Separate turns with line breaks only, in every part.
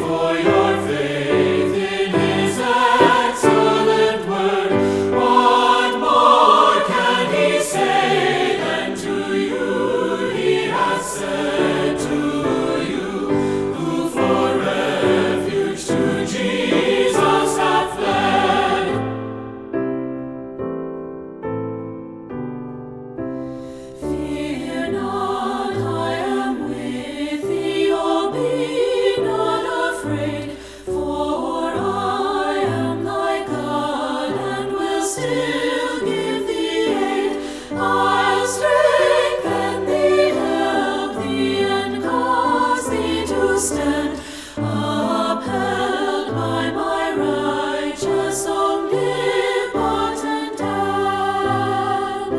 for your faith in His excellent word. What more can He say than to you He has said to you, who for refuge to Jesus have fled? Fear not, I am with thee, oh, be not afraid, for I am thy God, and will still give thee aid. I'll strengthen thee, help thee, and cause thee to stand, upheld by my righteous omnipotent hand.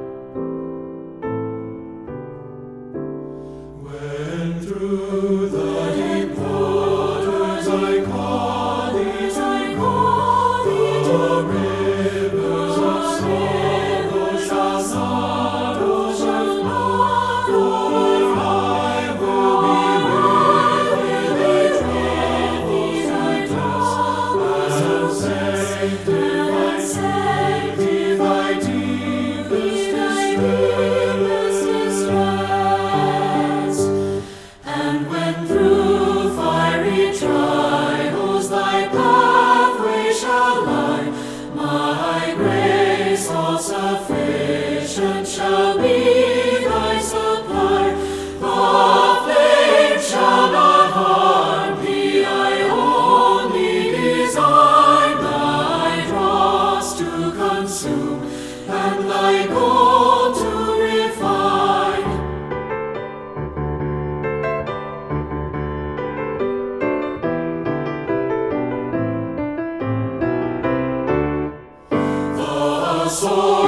When through the deep waters I call thee to the rivers of sorrow shall flow, for I will be with thee, thy trust, and sanctify deepest distress. And when through fiery trials thy pathway shall lie, my grace all sufficient shall be thy supply. The flame shall not harm thee, I only design thy dross to consume, and thy gold to refine. The sword